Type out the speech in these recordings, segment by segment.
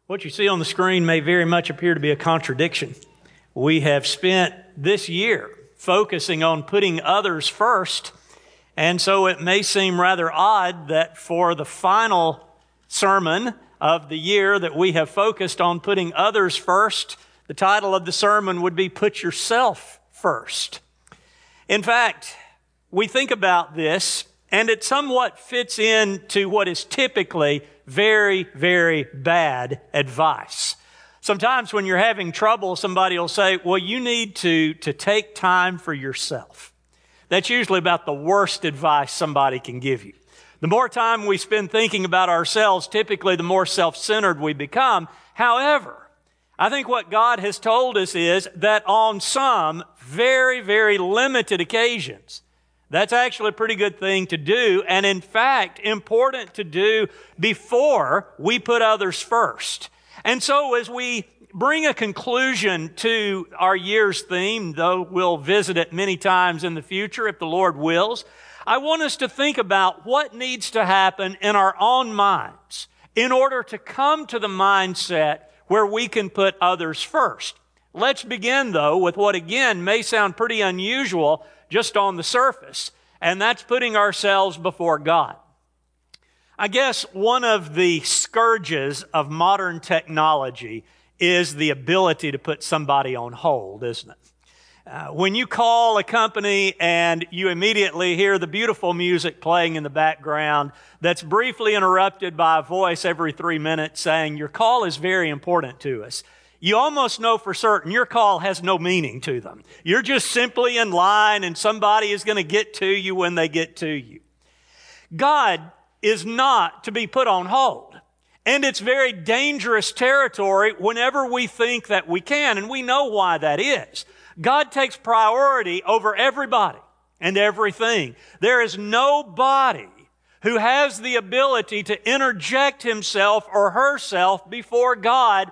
What you see on the screen may very much appear to be a contradiction. We have spent this year focusing on putting others first, and so it may seem rather odd that for the final sermon of the year that we have focused on putting others first, the title of the sermon would be Put Yourself First. In fact, we think about this, and it somewhat fits into what is typically very, very bad advice. Sometimes when you're having trouble, somebody will say, well, you need to take time for yourself. That's usually about the worst advice somebody can give you. The more time we spend thinking about ourselves, typically the more self-centered we become. However, I think what God has told us is that on some very, very limited occasions, that's actually a pretty good thing to do, and in fact, important to do before we put others first. And so as we bring a conclusion to our year's theme, though we'll visit it many times in the future if the Lord wills, I want us to think about what needs to happen in our own minds in order to come to the mindset where we can put others first. Let's begin, though, with what again may sound pretty unusual just on the surface, and that's putting ourselves before God. I guess one of the scourges of modern technology is the ability to put somebody on hold, isn't it? When you call a company and you immediately hear the beautiful music playing in the background that's briefly interrupted by a voice every 3 minutes saying, your call is very important to us. You almost know for certain your call has no meaning to them. You're just simply in line and somebody is going to get to you when they get to you. God is not to be put on hold. And it's very dangerous territory whenever we think that we can, and we know why that is. God takes priority over everybody and everything. There is nobody who has the ability to interject himself or herself before God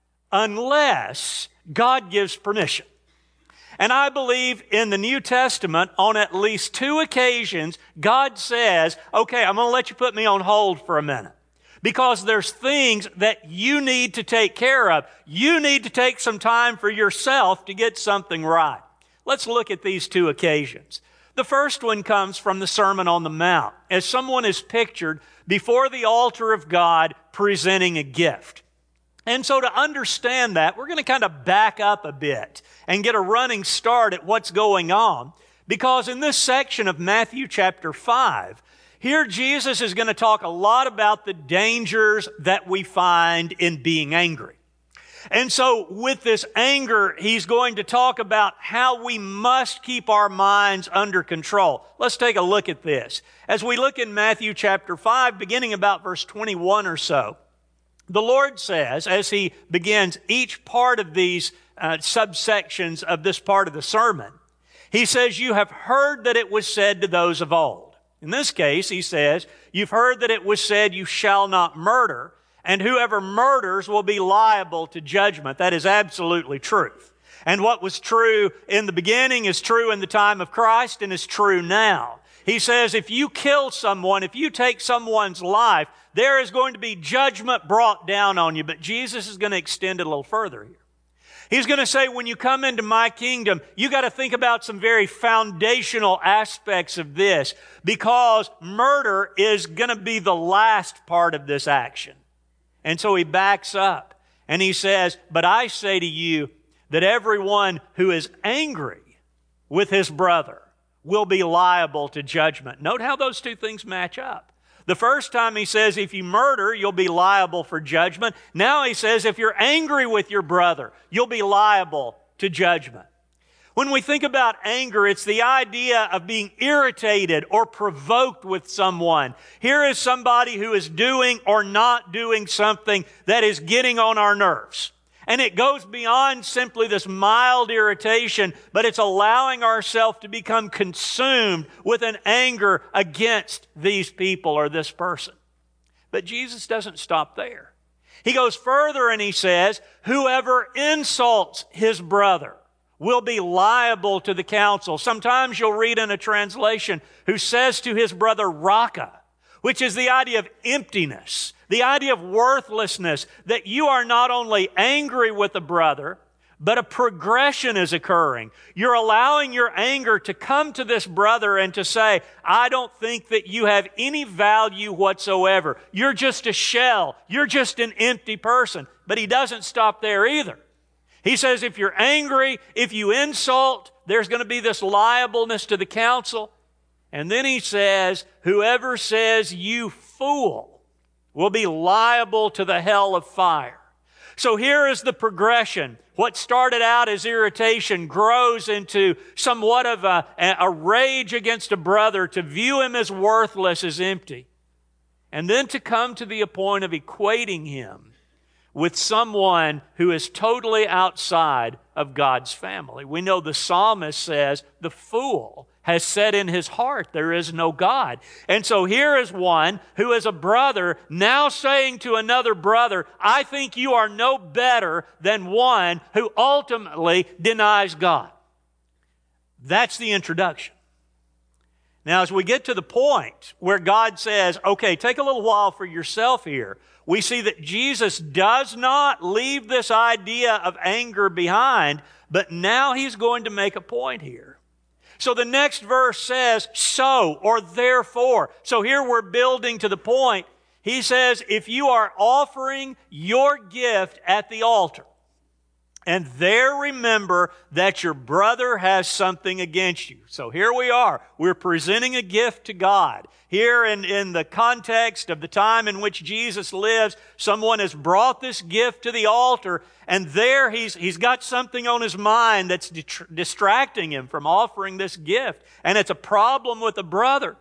unless God gives permission. And I believe in the New Testament, on at least 2 occasions, God says, okay, I'm going to let you put me on hold for a minute. Because there's things that you need to take care of. You need to take some time for yourself to get something right. Let's look at these 2 occasions. The first one comes from the Sermon on the Mount, as someone is pictured before the altar of God presenting a gift. And so to understand that, we're going to kind of back up a bit and get a running start at what's going on. Because in this section of Matthew chapter 5, here Jesus is going to talk a lot about the dangers that we find in being angry. And so with this anger, he's going to talk about how we must keep our minds under control. Let's take a look at this. As we look in Matthew chapter 5, beginning about verse 21 or so, the Lord says, as he begins each part of these subsections of this part of the sermon, he says, you have heard that it was said to those of old. In this case, he says, you've heard that it was said, you shall not murder, and whoever murders will be liable to judgment. That is absolutely truth. And what was true in the beginning is true in the time of Christ and is true now. He says, if you kill someone, if you take someone's life, there is going to be judgment brought down on you. But Jesus is going to extend it a little further here. He's going to say, when you come into my kingdom, you got to think about some very foundational aspects of this, because murder is going to be the last part of this action. And so he backs up and he says, but I say to you that everyone who is angry with his brother will be liable to judgment. Note how those 2 things match up. The first time he says, if you murder, you'll be liable for judgment. Now he says, if you're angry with your brother, you'll be liable to judgment. When we think about anger, it's the idea of being irritated or provoked with someone. Here is somebody who is doing or not doing something that is getting on our nerves. And it goes beyond simply this mild irritation, but it's allowing ourselves to become consumed with an anger against these people or this person. But Jesus doesn't stop there. He goes further and he says, whoever insults his brother will be liable to the council. Sometimes you'll read in a translation, who says to his brother, Raka, which is the idea of emptiness, the idea of worthlessness, that you are not only angry with a brother, but a progression is occurring. You're allowing your anger to come to this brother and to say, I don't think that you have any value whatsoever. You're just a shell. You're just an empty person. But he doesn't stop there either. He says if you're angry, if you insult, there's going to be this liableness to the council. And then he says, whoever says you fool will be liable to the hell of fire. So here is the progression. What started out as irritation grows into somewhat of a rage against a brother, to view him as worthless, as empty. And then to come to the point of equating him with someone who is totally outside of God's family. We know the psalmist says, the fool has said in his heart, there is no God. And so here is one who is a brother now saying to another brother, I think you are no better than one who ultimately denies God. That's the introduction. Now, as we get to the point where God says, okay, take a little while for yourself here, we see that Jesus does not leave this idea of anger behind, but now he's going to make a point here. So the next verse says, so, or therefore. So here we're building to the point. He says, if you are offering your gift at the altar, and there remember that your brother has something against you. So here we are. We're presenting a gift to God. Here in the context of the time in which Jesus lives, someone has brought this gift to the altar, and there he's got something on his mind that's distracting him from offering this gift. And it's a problem with a brother.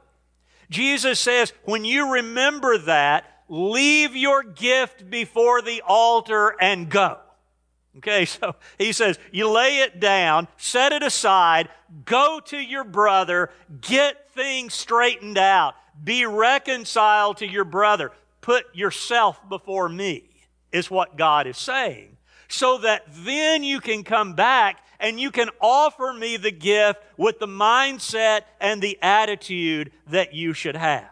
Jesus says, when you remember that, leave your gift before the altar and go. Okay, so he says, you lay it down, set it aside, go to your brother, get things straightened out, be reconciled to your brother, put yourself before me, is what God is saying. So that then you can come back and you can offer me the gift with the mindset and the attitude that you should have.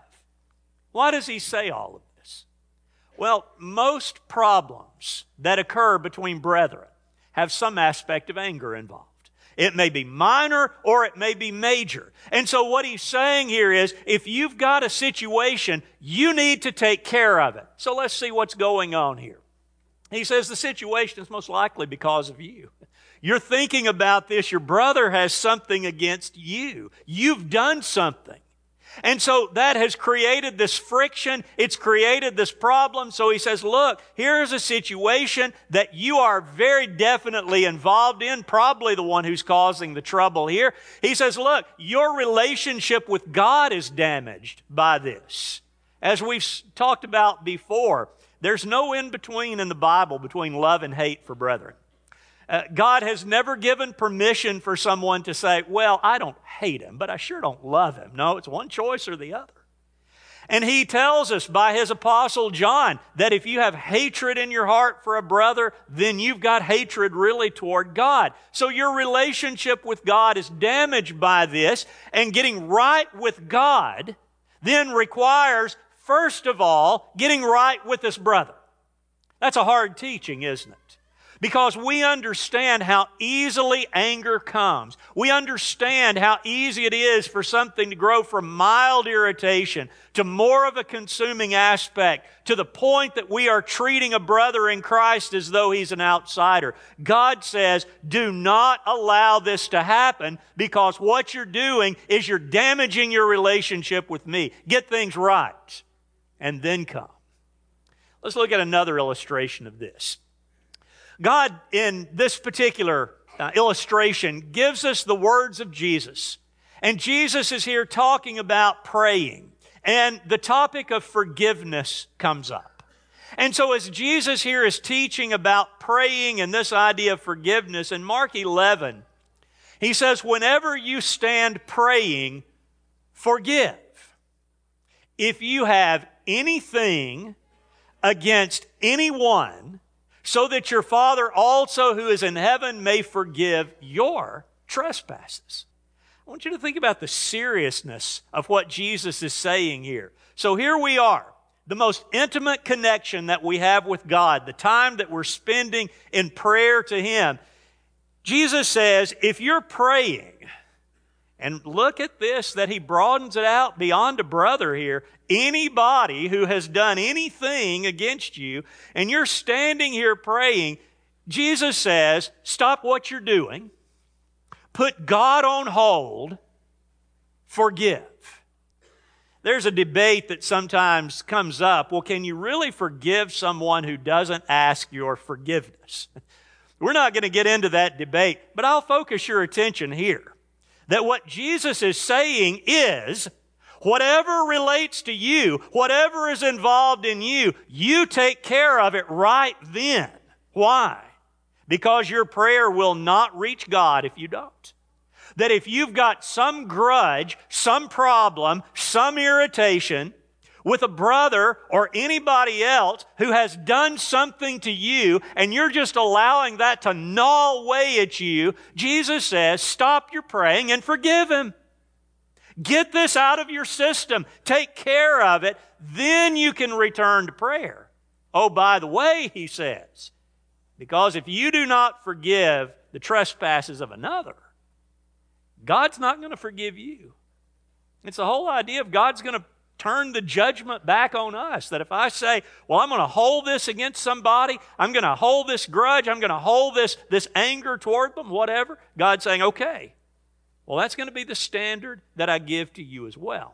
Why does he say all of this? Well, most problems that occur between brethren have some aspect of anger involved. It may be minor or it may be major. And so what he's saying here is, if you've got a situation, you need to take care of it. So let's see what's going on here. He says the situation is most likely because of you. You're thinking about this. Your brother has something against you. You've done something. And so that has created this friction. It's created this problem. So he says, look, here's a situation that you are very definitely involved in, probably the one who's causing the trouble here. He says, look, your relationship with God is damaged by this. As we've talked about before, there's no in-between in the Bible between love and hate for brethren. God has never given permission for someone to say, well, I don't hate him, but I sure don't love him. No, it's one choice or the other. And he tells us by his apostle John that if you have hatred in your heart for a brother, then you've got hatred really toward God. So your relationship with God is damaged by this, and getting right with God then requires, first of all, getting right with this brother. That's a hard teaching, isn't it? Because we understand how easily anger comes. We understand how easy it is for something to grow from mild irritation to more of a consuming aspect, to the point that we are treating a brother in Christ as though he's an outsider. God says, do not allow this to happen, because what you're doing is you're damaging your relationship with me. Get things right, and then come. Let's look at another illustration of this. God, in this particular illustration, gives us the words of Jesus. And Jesus is here talking about praying. And the topic of forgiveness comes up. And so as Jesus here is teaching about praying and this idea of forgiveness, in Mark 11, he says, whenever you stand praying, forgive. If you have anything against anyone, so that your Father also who is in heaven may forgive your trespasses. I want you to think about the seriousness of what Jesus is saying here. So here we are, the most intimate connection that we have with God, the time that we're spending in prayer to Him. Jesus says, if you're praying, and look at this, that He broadens it out beyond a brother here, anybody who has done anything against you, and you're standing here praying, Jesus says, stop what you're doing, put God on hold, forgive. There's a debate that sometimes comes up. Well, can you really forgive someone who doesn't ask your forgiveness? We're not going to get into that debate, but I'll focus your attention here. That what Jesus is saying is, whatever relates to you, whatever is involved in you, you take care of it right then. Why? Because your prayer will not reach God if you don't. That if you've got some grudge, some problem, some irritation with a brother or anybody else who has done something to you and you're just allowing that to gnaw away at you, Jesus says, stop your praying and forgive him. Get this out of your system. Take care of it. Then you can return to prayer. Oh, by the way, he says, because if you do not forgive the trespasses of another, God's not going to forgive you. It's the whole idea of God's going to turn the judgment back on us. That if I say, well, I'm going to hold this against somebody, I'm going to hold this grudge, I'm going to hold this anger toward them, whatever, God's saying, okay, well, that's going to be the standard that I give to you as well.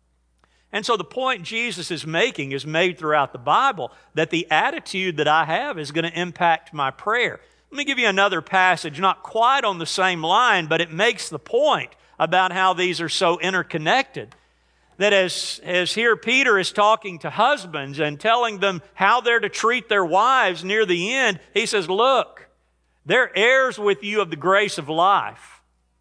And so the point Jesus is making is made throughout the Bible, that the attitude that I have is going to impact my prayer. Let me give you another passage, not quite on the same line, but it makes the point about how these are so interconnected. That as here Peter is talking to husbands and telling them how they're to treat their wives near the end, he says, look, they're heirs with you of the grace of life.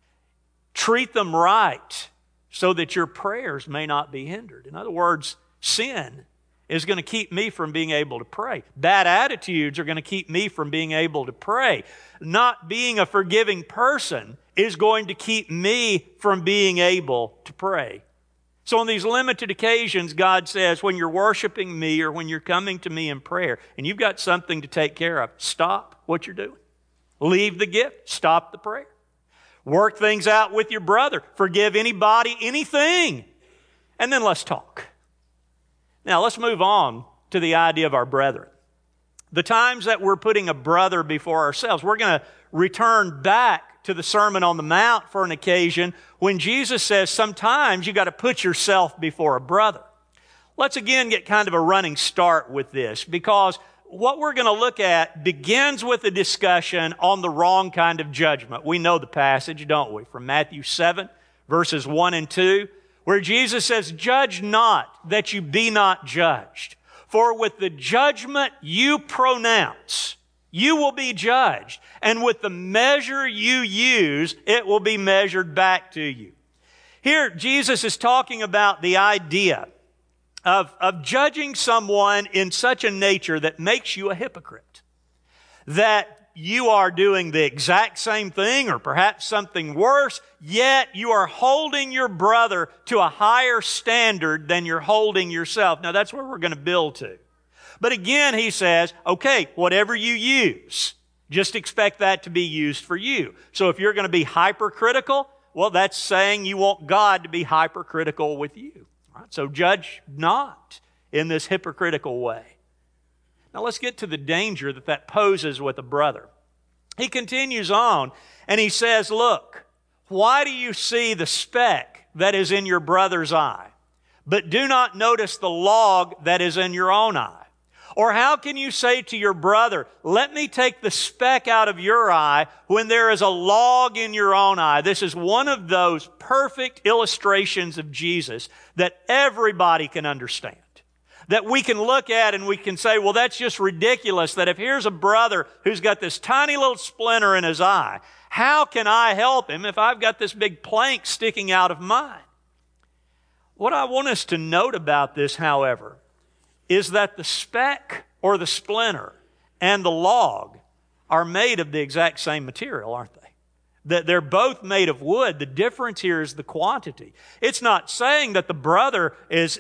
Treat them right so that your prayers may not be hindered. In other words, sin is going to keep me from being able to pray. Bad attitudes are going to keep me from being able to pray. Not being a forgiving person is going to keep me from being able to pray. So on these limited occasions, God says, when you're worshiping me or when you're coming to me in prayer and you've got something to take care of, stop what you're doing. Leave the gift. Stop the prayer. Work things out with your brother. Forgive anybody, anything. And then let's talk. Now let's move on to the idea of our brethren. The times that we're putting a brother before ourselves, we're going to return back to the Sermon on the Mount for an occasion when Jesus says sometimes you got to put yourself before a brother. Let's again get kind of a running start with this, because what we're going to look at begins with a discussion on the wrong kind of judgment. We know the passage, don't we? From Matthew 7, verses 1 and 2, where Jesus says, judge not that you be not judged. For with the judgment you pronounce, you will be judged. And with the measure you use, it will be measured back to you. Here, Jesus is talking about the idea of judging someone in such a nature that makes you a hypocrite. That you are doing the exact same thing or perhaps something worse, yet you are holding your brother to a higher standard than you're holding yourself. Now that's where we're going to build to. But again, he says, okay, whatever you use, just expect that to be used for you. So if you're going to be hypercritical, well, that's saying you want God to be hypercritical with you. Right? So judge not in this hypocritical way. Now let's get to the danger that poses with a brother. He continues on and he says, look, why do you see the speck that is in your brother's eye, but do not notice the log that is in your own eye? Or how can you say to your brother, let me take the speck out of your eye when there is a log in your own eye? This is one of those perfect illustrations of Jesus that everybody can understand. That we can look at and we can say, well, that's just ridiculous. That if here's a brother who's got this tiny little splinter in his eye, how can I help him if I've got this big plank sticking out of mine? What I want us to note about this, however, is that the speck or the splinter and the log are made of the exact same material, aren't they? that they're both made of wood. The difference here is the quantity. It's not saying that the brother is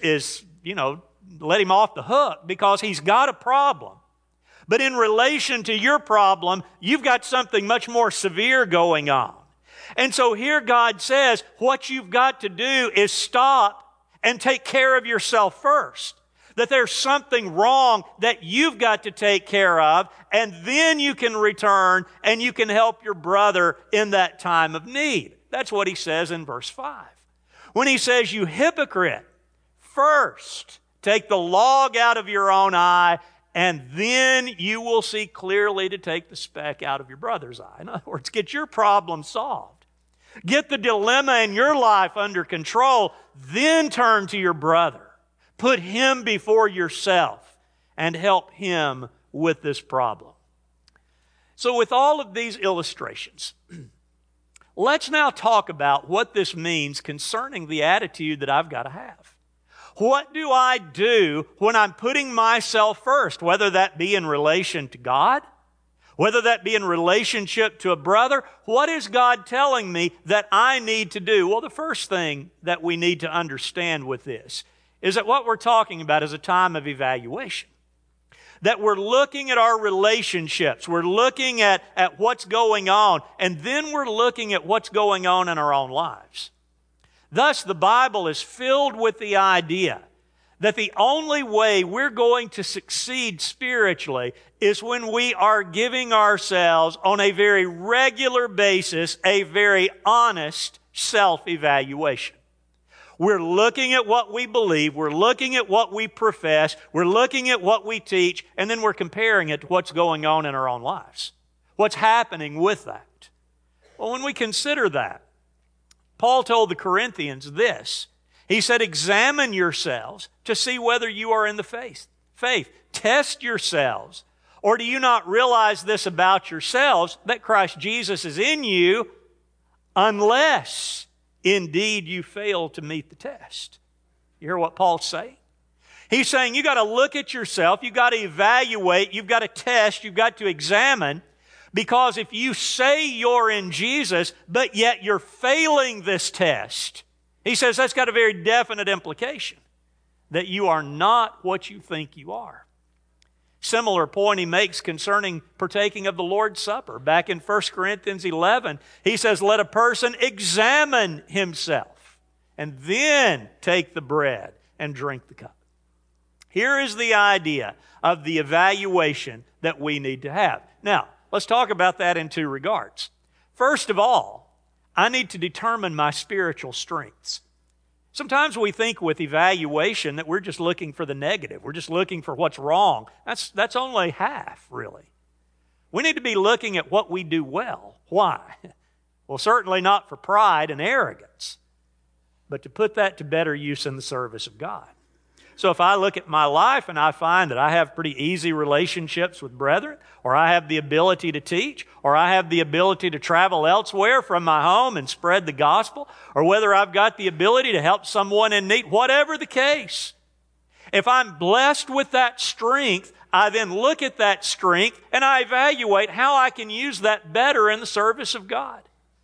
let him off the hook because he's got a problem. But in relation to your problem, you've got something much more severe going on. And so here God says, what you've got to do is stop and take care of yourself first. That there's something wrong that you've got to take care of, and then you can return and you can help your brother in that time of need. That's what he says in verse 5. When he says, you hypocrite, first take the log out of your own eye, and then you will see clearly to take the speck out of your brother's eye. In other words, get your problem solved. Get the dilemma in your life under control, then turn to your brother. Put him before yourself and help him with this problem. So with all of these illustrations, let's now talk about what this means concerning the attitude that I've got to have. What do I do when I'm putting myself first, whether that be in relation to God, whether that be in relationship to a brother? What is God telling me that I need to do? Well, the first thing that we need to understand with this is that what we're talking about is a time of evaluation. That we're looking at our relationships, we're looking at what's going on, and then we're looking at what's going on in our own lives. Thus, the Bible is filled with the idea that the only way we're going to succeed spiritually is when we are giving ourselves on a very regular basis a very honest self-evaluation. We're looking at what we believe, we're looking at what we profess, we're looking at what we teach, and then we're comparing it to what's going on in our own lives. What's happening with that? Well, when we consider that, Paul told the Corinthians this. He said, examine yourselves to see whether you are in the faith. Test yourselves. Or do you not realize this about yourselves, that Christ Jesus is in you, unless indeed you fail to meet the test? You hear what Paul's saying? He's saying you got to look at yourself, you've got to evaluate, you've got to test, you've got to examine, because if you say you're in Jesus, but yet you're failing this test, he says that's got a very definite implication, that you are not what you think you are. Similar point he makes concerning partaking of the Lord's Supper. Back in 1 Corinthians 11, he says, let a person examine himself and then take the bread and drink the cup. Here is the idea of the evaluation that we need to have. Now, let's talk about that in two regards. First of all, I need to determine my spiritual strengths. Sometimes we think with evaluation that we're just looking for the negative. We're just looking for what's wrong. That's only half, really. We need to be looking at what we do well. Why? Well, certainly not for pride and arrogance, but to put that to better use in the service of God. So if I look at my life and I find that I have pretty easy relationships with brethren, or I have the ability to teach, or I have the ability to travel elsewhere from my home and spread the gospel, or whether I've got the ability to help someone in need, whatever the case, if I'm blessed with that strength, I then look at that strength and I evaluate how I can use that better in the service of God.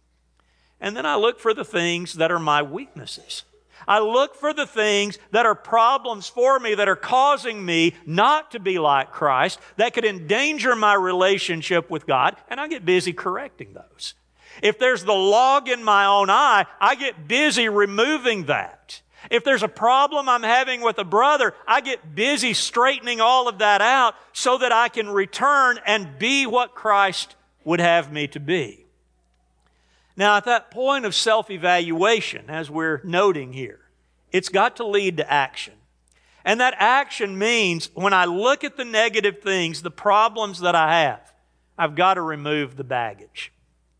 And then I look for the things that are my weaknesses. I look for the things that are problems for me that are causing me not to be like Christ, that could endanger my relationship with God, and I get busy correcting those. If there's the log in my own eye, I get busy removing that. If there's a problem I'm having with a brother, I get busy straightening all of that out so that I can return and be what Christ would have me to be. Now, at that point of self-evaluation, as we're noting here, it's got to lead to action. And that action means when I look at the negative things, the problems that I have, I've got to remove the baggage.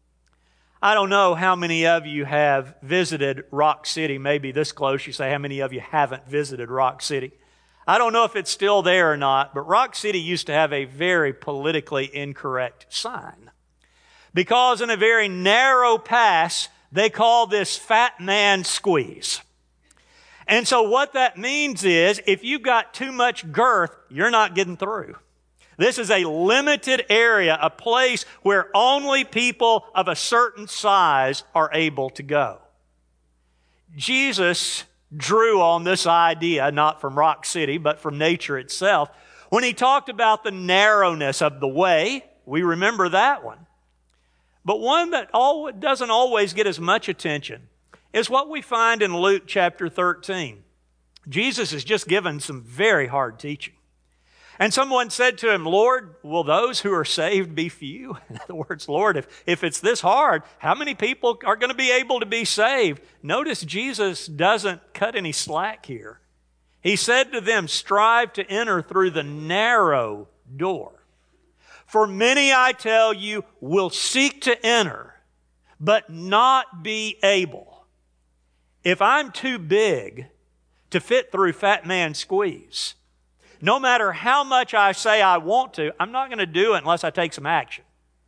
I don't know how many of you have visited Rock City. Maybe this close you say, how many of you haven't visited Rock City? I don't know if it's still there or not, but Rock City used to have a very politically incorrect sign. Because in a very narrow pass, they call this fat man squeeze. And so what that means is, if you've got too much girth, you're not getting through. This is a limited area, a place where only people of a certain size are able to go. Jesus drew on this idea, not from Rock City, but from nature itself, when he talked about the narrowness of the way. We remember that one. But one that doesn't always get as much attention is what we find in Luke chapter 13. Jesus has just given some very hard teaching. And someone said to him, Lord, will those who are saved be few? In other words, Lord, if it's this hard, how many people are going to be able to be saved? Notice Jesus doesn't cut any slack here. He said to them, strive to enter through the narrow door. For many, I tell you, will seek to enter, but not be able. If I'm too big to fit through Fat Man Squeeze, no matter how much I say I want to, I'm not going to do it unless I take some action.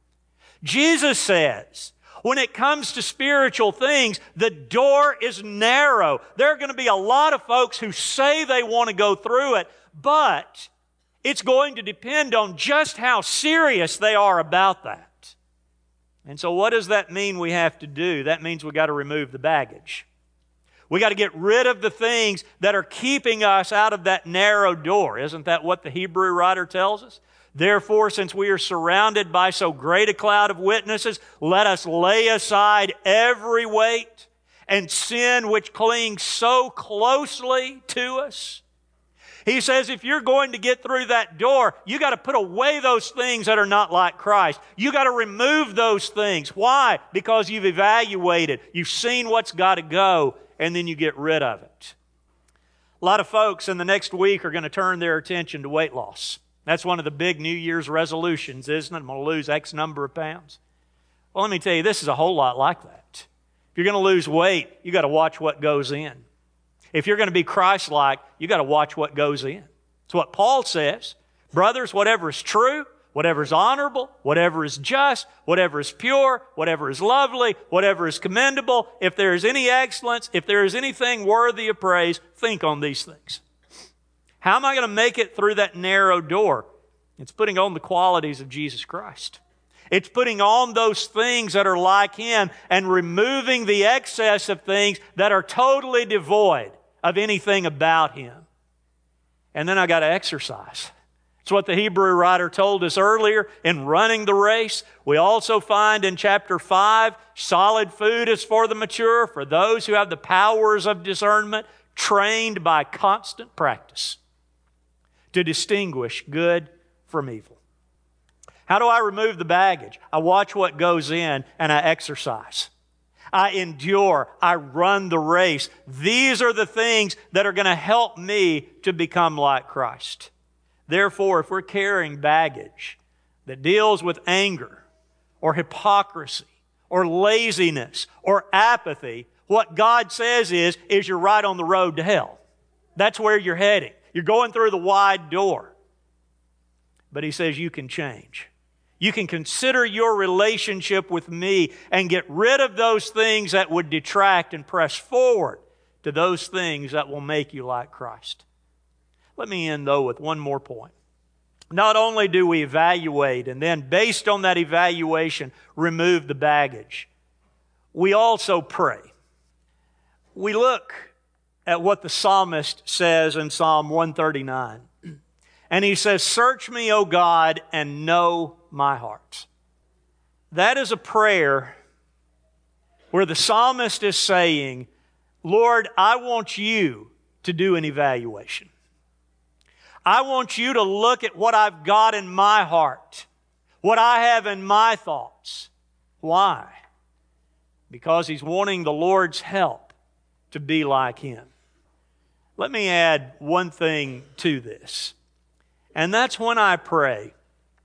Jesus says, when it comes to spiritual things, the door is narrow. There are going to be a lot of folks who say they want to go through it, but it's going to depend on just how serious they are about that. And so what does that mean we have to do? That means we've got to remove the baggage. We got to get rid of the things that are keeping us out of that narrow door. Isn't that what the Hebrew writer tells us? Therefore, since we are surrounded by so great a cloud of witnesses, let us lay aside every weight and sin which clings so closely to us. He says if you're going to get through that door, you got to put away those things that are not like Christ. You got to remove those things. Why? Because you've evaluated. You've seen what's got to go, and then you get rid of it. A lot of folks in the next week are going to turn their attention to weight loss. That's one of the big New Year's resolutions, isn't it? I'm going to lose X number of pounds. Well, let me tell you, this is a whole lot like that. If you're going to lose weight, you got to watch what goes in. If you're going to be Christ-like, you got to watch what goes in. It's what Paul says. Brothers, whatever is true, whatever is honorable, whatever is just, whatever is pure, whatever is lovely, whatever is commendable, if there is any excellence, if there is anything worthy of praise, think on these things. How am I going to make it through that narrow door? It's putting on the qualities of Jesus Christ. It's putting on those things that are like Him and removing the excess of things that are totally devoid of anything about Him. And then I got to exercise. It's what the Hebrew writer told us earlier in running the race. We also find in chapter 5, solid food is for the mature, for those who have the powers of discernment, trained by constant practice to distinguish good from evil. How do I remove the baggage? I watch what goes in and I exercise. I endure. I run the race. These are the things that are going to help me to become like Christ. Therefore, if we're carrying baggage that deals with anger or hypocrisy or laziness or apathy, what God says is you're right on the road to hell. That's where you're heading. You're going through the wide door. But He says you can change. You can consider your relationship with me and get rid of those things that would detract and press forward to those things that will make you like Christ. Let me end, though, with one more point. Not only do we evaluate and then, based on that evaluation, remove the baggage, we also pray. We look at what the psalmist says in Psalm 139. And he says, "Search me, O God, and know my heart." That is a prayer where the psalmist is saying, Lord, I want you to do an evaluation. I want you to look at what I've got in my heart, what I have in my thoughts. Why? Because he's wanting the Lord's help to be like Him. Let me add one thing to this. And that's when I pray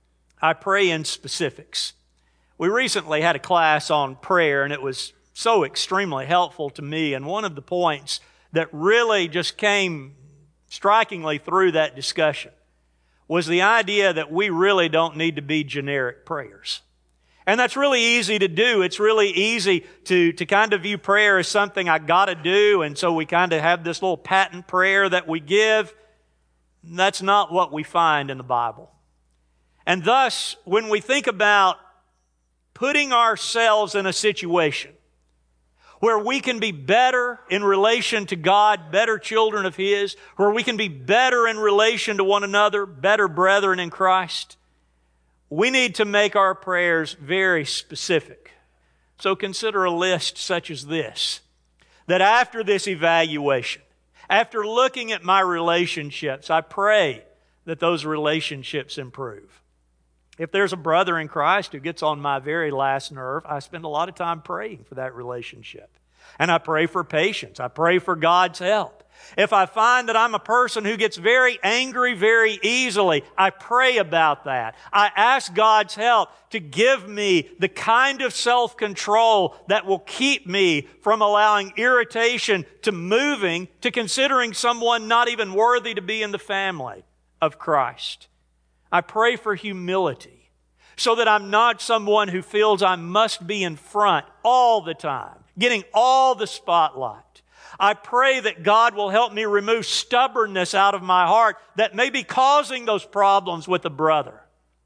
in specifics. We recently had a class on prayer, and it was so extremely helpful to me. And one of the points that really just came strikingly through that discussion was the idea that we really don't need to be generic prayers. And that's really easy to do. It's really easy to kind of view prayer as something I got to do, and so we kind of have this little patent prayer that we give. That's not what we find in the Bible. And thus, when we think about putting ourselves in a situation where we can be better in relation to God, better children of His, where we can be better in relation to one another, better brethren in Christ, we need to make our prayers very specific. So consider a list such as this, that after this evaluation, after looking at my relationships, I pray that those relationships improve. If there's a brother in Christ who gets on my very last nerve, I spend a lot of time praying for that relationship. And I pray for patience. I pray for God's help. If I find that I'm a person who gets very angry very easily, I pray about that. I ask God's help to give me the kind of self-control that will keep me from allowing irritation to moving to considering someone not even worthy to be in the family of Christ. I pray for humility so that I'm not someone who feels I must be in front all the time, getting all the spotlight. I pray that God will help me remove stubbornness out of my heart that may be causing those problems with a brother.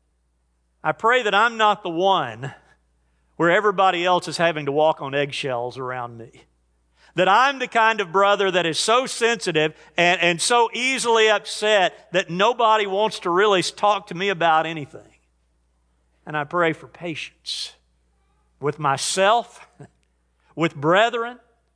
I pray that I'm not the one where everybody else is having to walk on eggshells around me. That I'm the kind of brother that is so sensitive and so easily upset that nobody wants to really talk to me about anything. And I pray for patience with myself, with brethren,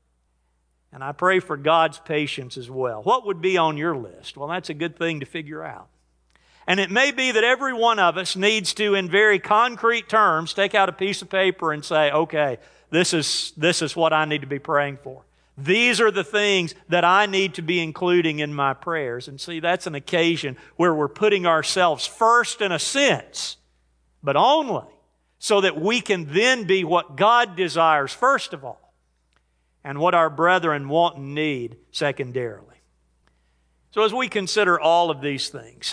and I pray for God's patience as well. What would be on your list? Well, that's a good thing to figure out. And it may be that every one of us needs to, in very concrete terms, take out a piece of paper and say, okay, this is what I need to be praying for. These are the things that I need to be including in my prayers. And see, that's an occasion where we're putting ourselves first in a sense, but only so that we can then be what God desires first of all, and what our brethren want and need secondarily. So as we consider all of these things,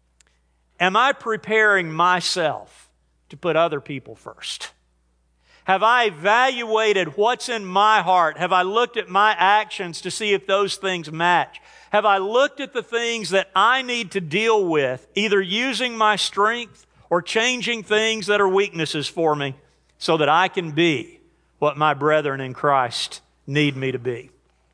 am I preparing myself to put other people first? Have I evaluated what's in my heart? Have I looked at my actions to see if those things match? Have I looked at the things that I need to deal with, either using my strength or changing things that are weaknesses for me so that I can be what my brethren in Christ need me to be?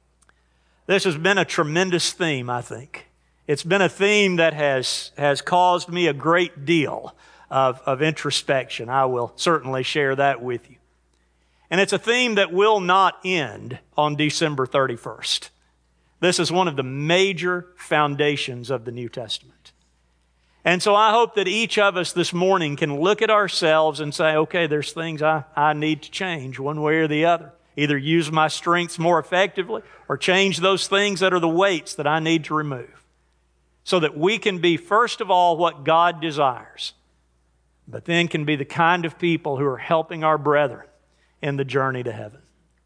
This has been a tremendous theme, I think. It's been a theme that has caused me a great deal of introspection. I will certainly share that with you. And it's a theme that will not end on December 31st. This is one of the major foundations of the New Testament. And so I hope that each of us this morning can look at ourselves and say, okay, there's things I need to change one way or the other. Either use my strengths more effectively or change those things that are the weights that I need to remove. So that we can be, first of all, what God desires, but then can be the kind of people who are helping our brethren in the journey to heaven.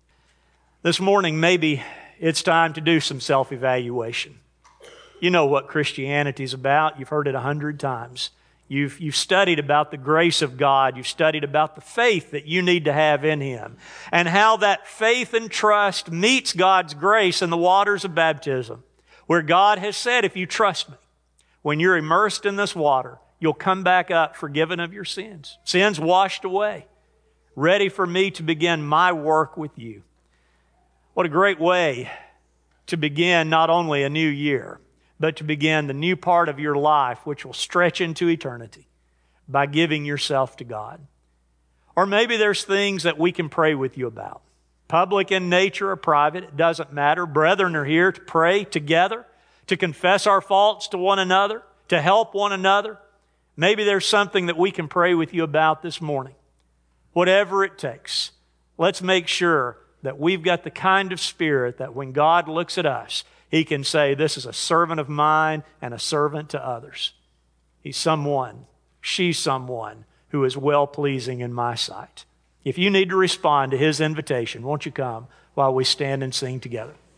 This morning, maybe it's time to do some self-evaluation. You know what Christianity is about. You've heard it 100 times. You've studied about the grace of God. You've studied about the faith that you need to have in Him, and how that faith and trust meets God's grace in the waters of baptism, where God has said, if you trust me, when you're immersed in this water, you'll come back up forgiven of your sins. Sins washed away, ready for me to begin my work with you. What a great way to begin not only a new year, but to begin the new part of your life, which will stretch into eternity by giving yourself to God. Or maybe there's things that we can pray with you about. Public in nature or private, it doesn't matter. Brethren are here to pray together, to confess our faults to one another, to help one another. Maybe there's something that we can pray with you about this morning. Whatever it takes, let's make sure that we've got the kind of spirit that when God looks at us, He can say, this is a servant of mine and a servant to others. He's someone, she's someone who is well-pleasing in my sight. If you need to respond to His invitation, won't you come while we stand and sing together?